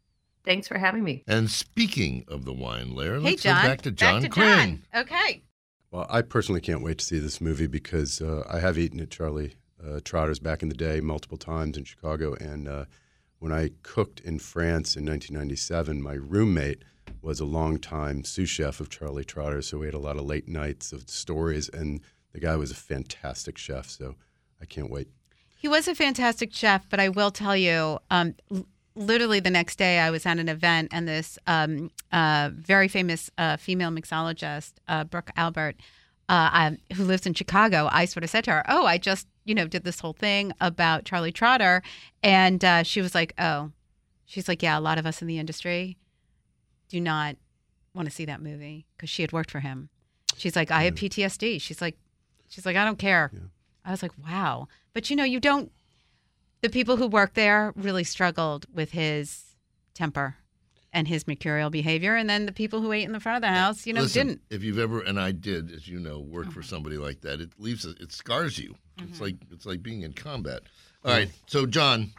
Thanks for having me. And speaking of the wine lair, Hey, let's John. go back to John back to Quinn. John. Okay. Well, I personally can't wait to see this movie because uh, I have eaten at Charlie uh, Trotter's back in the day multiple times in Chicago. And uh, when I cooked in France in nineteen ninety-seven, my roommate was a longtime sous chef of Charlie Trotter. So we had a lot of late nights of stories. And the guy was a fantastic chef. So I can't wait. He was a fantastic chef, but I will tell you, um, l- literally the next day I was at an event and this um, uh, very famous uh, female mixologist, uh, Brooke Albert, uh, um, who lives in Chicago, I sort of said to her, oh, I just, you know, did this whole thing about Charlie Trotter. And uh, she was like, oh, she's like, yeah, a lot of us in the industry do not want to see that movie because she had worked for him. She's like, I had P T S D. She's like, she's like, I don't care. Yeah. I was like, wow. But, you know, you don't, the people who work there really struggled with his temper and his mercurial behavior. And then the people who ate in the front of the house, you know, Listen, didn't. If you've ever, and I did, as you know, work for somebody like that, it leaves, a- it scars you. Mm-hmm. It's like it's like being in combat. All right, so John,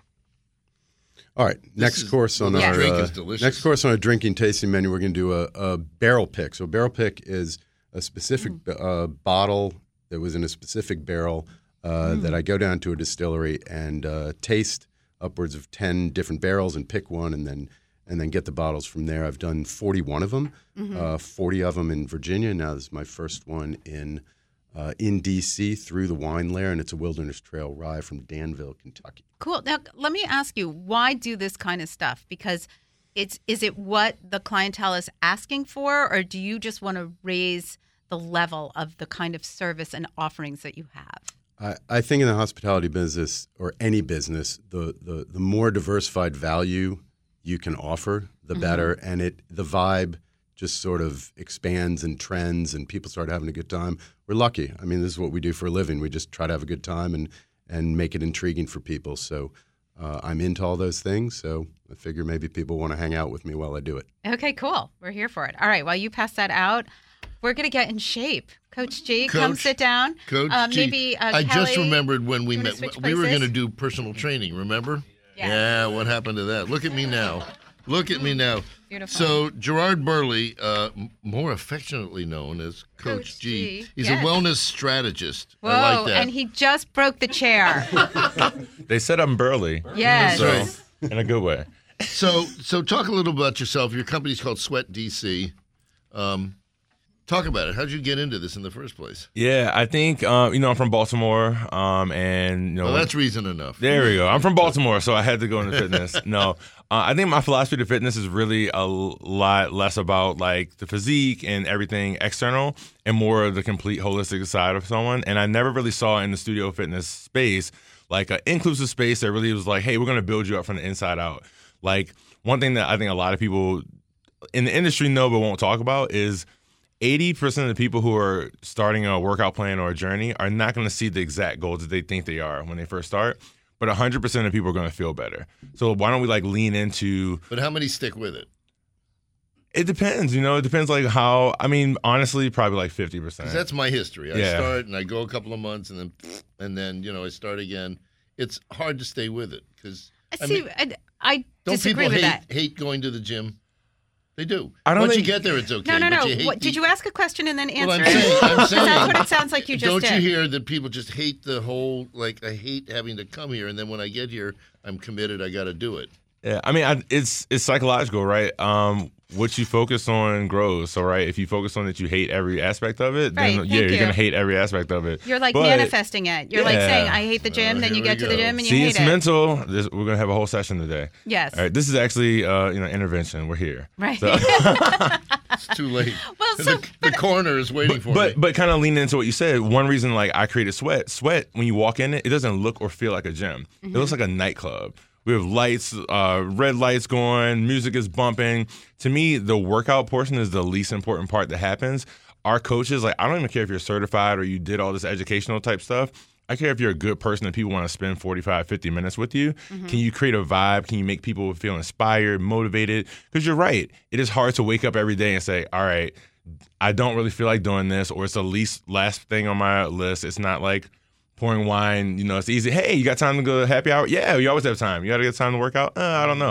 All right, next is- course on this our drink uh, is delicious. next course on our drinking tasting menu, we're going to do a, a barrel pick. So a barrel pick is a specific uh, bottle that was in a specific barrel uh, that I go down to a distillery and uh, taste upwards of ten different barrels and pick one, and then and then get the bottles from there. I've done forty-one of them, uh, forty of them in Virginia. Now this is my first one in uh, in D C through the Wine Lair, and it's a Wilderness Trail rye from Danville, Kentucky. Cool. Now, let me ask you, why do this kind of stuff? Because it's, is it what the clientele is asking for, or do you just want to raise the level of the kind of service and offerings that you have? I, I think in the hospitality business or any business, the, the, the more diversified value you can offer, the better. And it the vibe just sort of expands and trends and people start having a good time. We're lucky. I mean, this is what we do for a living. We just try to have a good time and, and make it intriguing for people. So uh, I'm into all those things. So I figure maybe people want to hang out with me while I do it. Okay, cool. We're here for it. All right, while you pass that out, we're going to get in shape. Coach G, come Coach- sit down. Coach Uh, G, maybe uh, I just Kelly, remembered when we do you wanna met, switch we were places? going to do personal training, remember? Yeah. Yeah, what happened to that? Look at me now. Look at me now. Beautiful. So Gerard Burley, uh, m- more affectionately known as Coach, Coach G, G, he's yes. a wellness strategist. Whoa, I like that. and he just broke the chair. They said I'm burly. Yes. That's So, in a good way. So, so talk a little about yourself. Your company's called Sweat D C. Um, talk about it. How did you get into this in the first place? Yeah, I think um, you know I'm from Baltimore, um, and you know Well, that's reason enough. there we go. I'm from Baltimore, so I had to go into fitness. No, uh, I think my philosophy to fitness is really a lot less about like the physique and everything external, and more of the complete holistic side of someone. And I never really saw in the studio fitness space like an inclusive space that really was like, hey, we're going to build you up from the inside out. Like one thing that I think a lot of people in the industry know but won't talk about is eighty percent of the people who are starting a workout plan or a journey are not going to see the exact goals that they think they are when they first start, but one hundred percent of people are going to feel better. So why don't we like lean into, But how many stick with it? it depends, you know, it depends like how, I mean, honestly, probably like fifty percent. 'Cause that's my history. I Yeah. start and I go a couple of months and then, and then you know I start again. It's hard to stay with it because I See, mean, I, I don't disagree people with hate that. hate going to the gym? They do. I don't Once think- you get there, it's okay. No, no, but no. You hate What, the- did you ask a question and then answer Well, I'm it? saying, I'm 'Cause saying. that's what it sounds like you just Don't did. you hear that people just hate the whole like I hate having to come here, and then when I get here, I'm committed. I got to do it. Yeah, I mean, I, it's it's psychological, right? Um, what you focus on grows. So, right, if you focus on that you hate every aspect of it, then Right, yeah, thank you're you. gonna hate every aspect of it. You're like But- manifesting it. You're like Yeah. saying, I hate the gym, Oh, then you here get we to the go. gym and you See, hate it's it. mental. This, we're gonna have a whole session today. Yes. All right, this is actually uh, you know intervention. We're here. Right. So- It's too late. Well, the, so- the but- coroner is waiting for but me. but kind of leaning into what you said. One reason like I created Sweat. Sweat when you walk in it, it doesn't look or feel like a gym. It looks like a nightclub. We have lights, uh, red lights going, music is bumping. To me, the workout portion is the least important part that happens. Our coaches, like I don't even care if you're certified or you did all this educational type stuff. I care if you're a good person and people want to spend forty-five, fifty minutes with you. Can you create a vibe? Can you make people feel inspired, motivated? Because you're right. It is hard to wake up every day and say, all right, I don't really feel like doing this, or it's the least last thing on my list. It's not like pouring wine, you know, it's easy. Hey, you got time to go to happy hour? Yeah, you always have time. You got to get time to work out? Uh, I don't know.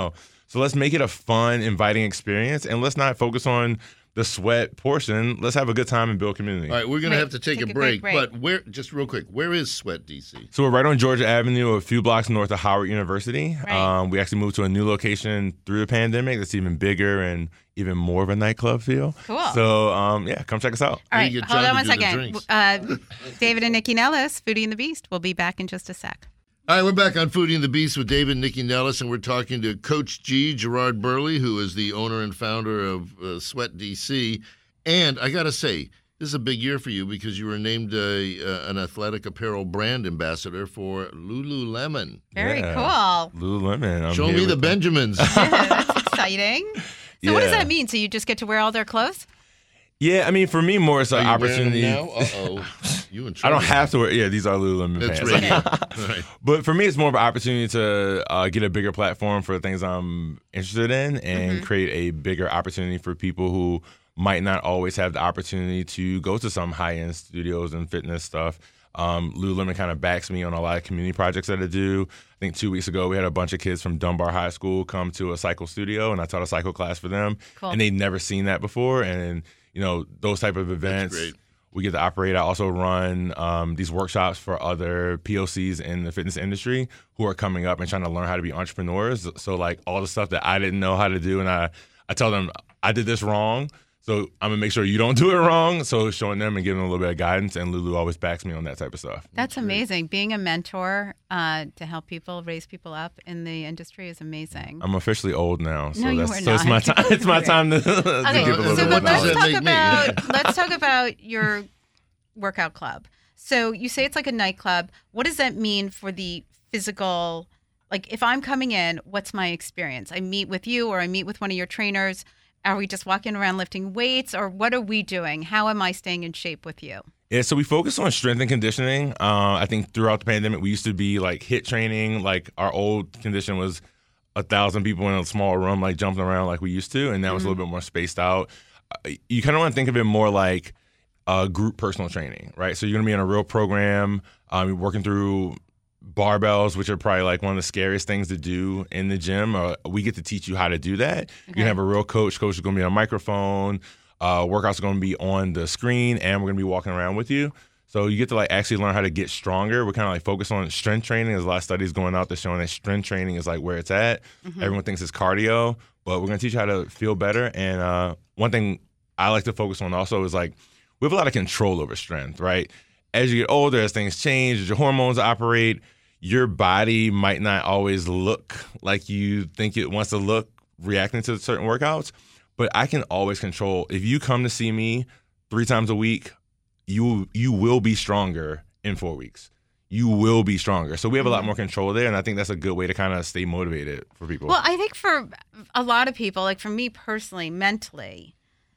So let's make it a fun, inviting experience, and let's not focus on the sweat portion. Let's have a good time and build community. All right, we're going to Wait, have to take, take a, a break, quick break. but where? Just real quick, where is Sweat D C? So we're right on Georgia Avenue, a few blocks north of Howard University. Right. Um, we actually moved to a new location through the pandemic that's even bigger and even more of a nightclub feel. Cool. So, um, yeah, come check us out. All We right, get hold John on to one do the second. drinks. Uh, David and Nikki Nellis, Foodie and the Beast. We'll be back in just a sec. All right, we're back on Foodie and the Beast with David and Nikki Nellis, and we're talking to Coach G, Gerard Burley, who is the owner and founder of uh, Sweat D C. And I got to say, this is a big year for you because you were named a, uh, an athletic apparel brand ambassador for Lululemon. Very Yeah. cool. Lululemon. I'm Show here me the with- Benjamins. That's exciting. So what does Yeah. that mean? So you just get to wear all their clothes? Yeah, I mean, for me, more it's Are an you wearing them opportunity. now? Uh-oh. You in I trouble. don't have to wear. Yeah, these are Lululemon That's pants. right. All right. But for me, it's more of an opportunity to uh, get a bigger platform for the things I'm interested in and Mm-hmm. create a bigger opportunity for people who might not always have the opportunity to go to some high-end studios and fitness stuff. Um, Lululemon kind of backs me on a lot of community projects that I do. I think two weeks ago, we had a bunch of kids from Dunbar High School come to a cycle studio, and I taught a cycle class for them. Cool. And they'd never seen that before. And, you know, those type of events, great. we get to operate. I also run um, these workshops for other P O Cs in the fitness industry who are coming up and trying to learn how to be entrepreneurs. So, like, all the stuff that I didn't know how to do, and I, I tell them, I did this wrong. So I'm gonna make sure you don't do it wrong. So showing them and giving them a little bit of guidance, and Lulu always backs me on that type of stuff. That's amazing. Being a mentor uh, to help people, raise people up in the industry is amazing. I'm officially old now, so No, you that's are so it's not. my time. It's my time to, to Okay, give a little so bit but more what does let's that knowledge. talk make me? about let's talk about your workout club. So you say it's like a nightclub. What does that mean for the physical? Like, if I'm coming in, what's my experience? I meet with you, or I meet with one of your trainers. Are we just walking around lifting weights, or what are we doing? How am I staying in shape with you? Yeah, so we focus on strength and conditioning. Uh, I think throughout the pandemic, we used to be like HIIT training. Like our old condition was a thousand people in a small room, like jumping around like we used to, and now it's a little bit more spaced out. Uh, you kind of want to think of it more like uh, group personal training, right? So you're going to be in a real program, um, you're working through barbells, which are probably like one of the scariest things to do in the gym. Uh, we get to teach you how to do that. You can have a real coach. Coach is going to be on a microphone. Uh, workouts are going to be on the screen, and we're going to be walking around with you. So you get to like actually learn how to get stronger. We're kind of like focused on strength training. There's a lot of studies going out that's showing that strength training is like where it's at. Mm-hmm. Everyone thinks it's cardio, but we're going to teach you how to feel better. And uh, one thing I like to focus on also is like we have a lot of control over strength, right? As you get older, as things change, as your hormones operate, your body might not always look like you think it wants to look reacting to certain workouts, but I can always control. If you come to see me three times a week, you you will be stronger in four weeks. You will be stronger. So we have a lot more control there, and I think that's a good way to kind of stay motivated for people. Well, I think for a lot of people, like for me personally, mentally,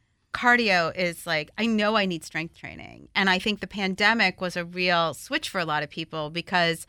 cardio is like, I know I need strength training. And I think the pandemic was a real switch for a lot of people because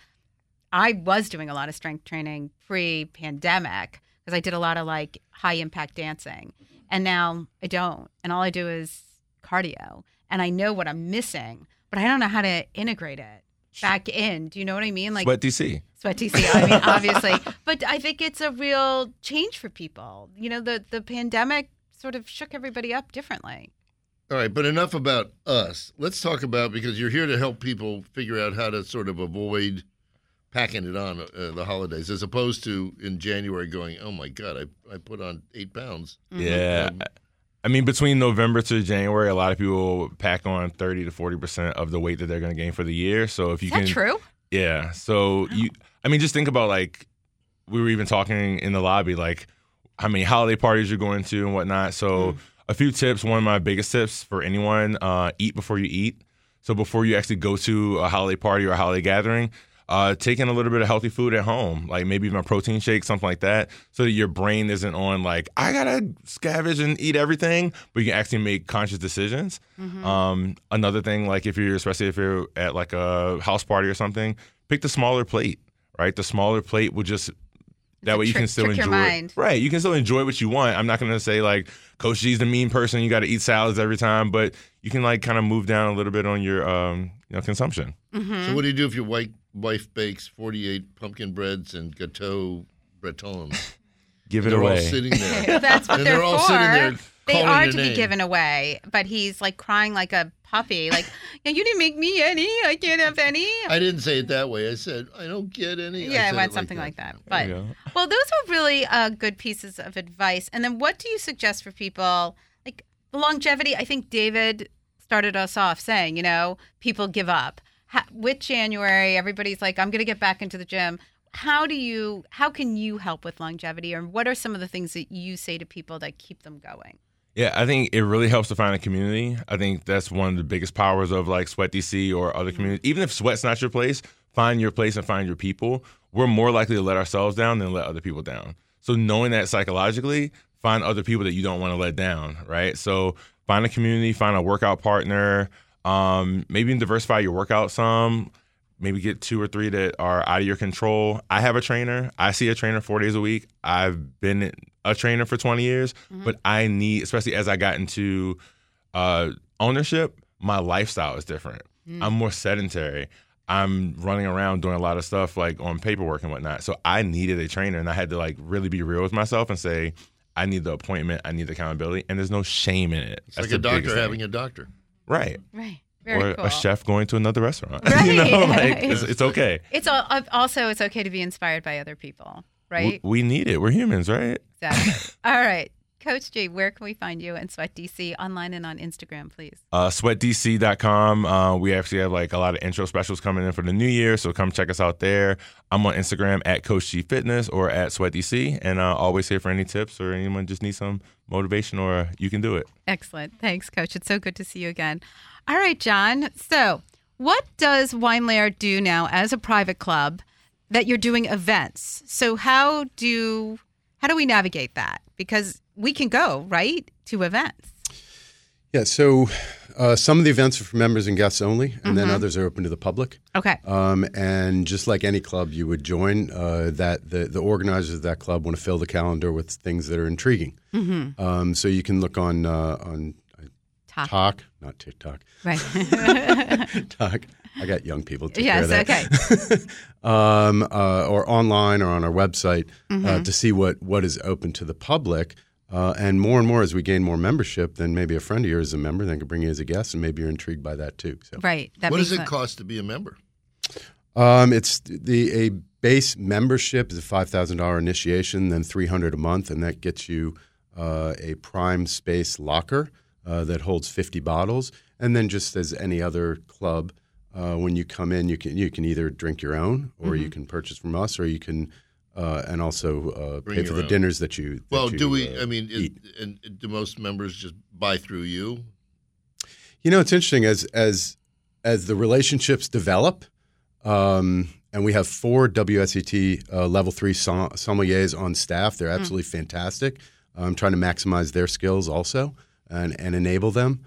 I was doing a lot of strength training pre-pandemic because I did a lot of like high impact dancing. And now I don't. And all I do is cardio. And I know what I'm missing, but I don't know how to integrate it back in. Do you know what I mean? Like Sweat D C. Sweat D C, I mean, obviously. But I think it's a real change for people. You know, the, the pandemic sort of shook everybody up differently. All right, but enough about us. Let's talk about, because you're here to help people figure out how to sort of avoid packing it on uh, the holidays, as opposed to in January going, oh my God, I, I put on eight pounds. Yeah. Um, I mean, between November to January, a lot of people pack on thirty to forty percent of the weight that they're going to gain for the year. So if you Is can. that true? Yeah. So you, I mean, just think about like, we were even talking in the lobby, like how many holiday parties you're going to and whatnot. So a few tips. One of my biggest tips for anyone, uh, eat before you eat. So before you actually go to a holiday party or a holiday gathering, uh, taking a little bit of healthy food at home, like maybe even a protein shake, something like that, so that your brain isn't on like, I gotta scavenge and eat everything, but you can actually make conscious decisions. Mm-hmm. Um, another thing, like if you're, especially if you're at like a house party or something, pick the smaller plate, right? The smaller plate will just, that a way you trick- can still trick your enjoy mind. Right, you can still enjoy what you want. I'm not going to say like Coach G's the mean person, you got to eat salads every time, but you can like kind of move down a little bit on your um, you know, consumption. Mm-hmm. So what do you do if your wife, wife bakes forty-eight pumpkin breads and gâteau bretons? Give it they're away. all sitting there. That's what And they're, they're all for. sitting there They calling are your to name. be given away, but he's like crying like a puppy. Like, "Yeah, you didn't make me any. I can't have any." I didn't say it that way. I said, I don't get any. I Yeah, said it went it something like like that. that. But you go. well, those are really uh, good pieces of advice. And then, what do you suggest for people? Like the longevity. I think David started us off saying, you know, people give up. How, with January, everybody's like, "I'm going to get back into the gym." How do you? How can you help with longevity, or what are some of the things that you say to people that keep them going? Yeah, I think it really helps to find a community. I think that's one of the biggest powers of like Sweat D C or other communities. Even if Sweat's not your place, find your place and find your people. We're more likely to let ourselves down than let other people down. So knowing that psychologically, find other people that you don't want to let down, right? So find a community, find a workout partner, um, maybe even diversify your workout some. Maybe get two or three that are out of your control. I have a trainer. I see a trainer four days a week. I've been a trainer for twenty years, mm-hmm. but I need, especially as I got into uh, ownership, my lifestyle is different. Mm. I'm more sedentary. I'm running around doing a lot of stuff like on paperwork and whatnot. So I needed a trainer, and I had to like really be real with myself and say, I need the appointment. I need the accountability, and there's no shame in it. It's That's like a the biggest doctor thing. having a doctor. Right. Right. Very or cool. a chef going to another restaurant. Right. you know, like it's, it's okay. It's al- also it's okay to be inspired by other people, right? We, we need it. We're humans, right? Exactly. All right, Coach G, where can we find you and Sweat D C online and on Instagram, please? Uh, sweat D C dot com. Uh, we actually have like a lot of intro specials coming in for the new year, so come check us out there. I'm on Instagram at Coach G Fitness or at Sweat D C, and uh, always here for any tips or anyone just needs some motivation or you can do it. Excellent. Thanks, Coach. It's so good to see you again. All right, John. So what does Wine Lair do now as a private club that you're doing events? So how do how do we navigate that? Because we can go, right, to events. Yeah, so uh, some of the events are for members and guests only, and Mm-hmm. then others are open to the public. Okay. Um, and just like any club you would join, uh, that the, the organizers of that club want to fill the calendar with things that are intriguing. Mm-hmm. Um, so you can look on uh, on Talk. Talk, not TikTok. Right. Talk. I got young people to take Yes, care of that. Okay. um, uh, or online or on our website Mm-hmm. uh, to see what, what is open to the public. Uh, and more and more as we gain more membership, then maybe a friend of yours is a member, then can bring you as a guest, and maybe you're intrigued by that too. So, Right. That What makes does it sense. cost to be a member? um, it's the a base membership is a five thousand dollars initiation, then three hundred dollars a month, and that gets you uh, a prime space locker uh, that holds fifty bottles, and then just as any other club, uh, when you come in, you can you can either drink your own, or Mm-hmm. you can purchase from us, or you can. Uh, and also uh, Bring pay your for the own. dinners that you. That Well, you, do we? uh, I mean, is, eat. and do most members just buy through you? You know, it's interesting as as as the relationships develop, um, and we have four W S E T uh, level three som- sommeliers on staff. They're absolutely fantastic. I'm trying to maximize their skills also and, and enable them.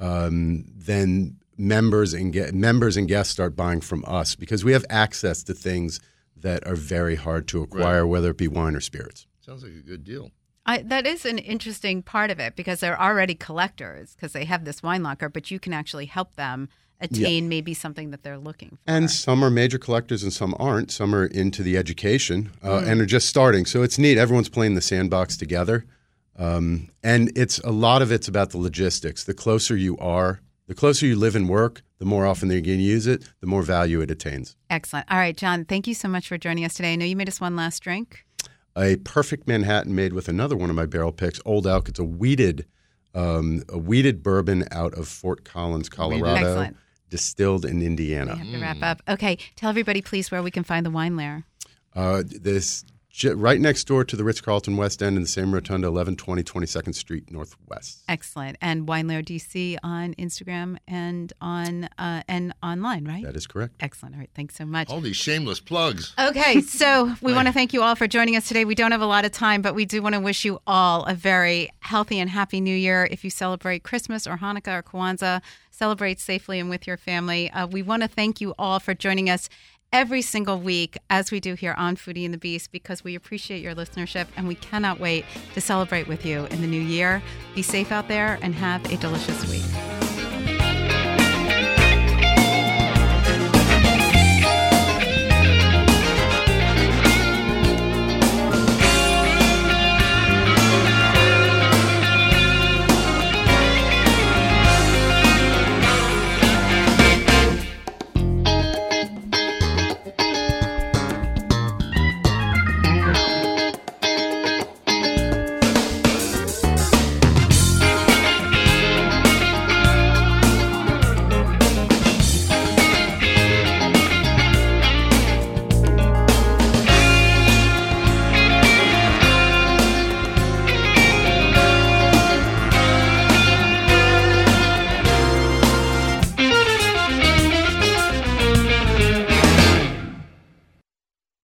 Um, then members and get, members and guests start buying from us because we have access to things that are very hard to acquire, Right. whether it be wine or spirits. Sounds like a good deal. I, that is an interesting part of it because they're already collectors because they have this wine locker, but you can actually help them attain maybe something that they're looking for. And some are major collectors and some aren't. Some are into the education uh, and are just starting. So it's neat. Everyone's playing the sandbox together. Um, and it's a lot of it's about the logistics. The closer you are, the closer you live and work, the more often they're going to use it, the more value it attains. Excellent. All right, John, thank you so much for joining us today. I know you made us one last drink. A perfect Manhattan made with another one of my barrel picks, Old Elk. It's a wheated, um, a wheated bourbon out of Fort Collins, Colorado, Excellent. distilled in Indiana. We have to wrap up. Okay, tell everybody, please, where we can find the Wine Lair. Uh, this j- right next door to the Ritz-Carlton West End in the same rotunda, eleven twenty twenty-second Street Northwest. Excellent. And Wine Lair D C on Instagram and on uh, and online, right? That is correct. Excellent. All right, thanks so much. All these shameless plugs. Okay, so we want to thank you all for joining us today. We don't have a lot of time, but we do want to wish you all a very healthy and happy New Year. If you celebrate Christmas or Hanukkah or Kwanzaa, celebrate safely and with your family. Uh, we want to thank you all for joining us every single week, as we do here on Foodie and the Beast, because we appreciate your listenership and we cannot wait to celebrate with you in the new year. Be safe out there and have a delicious week.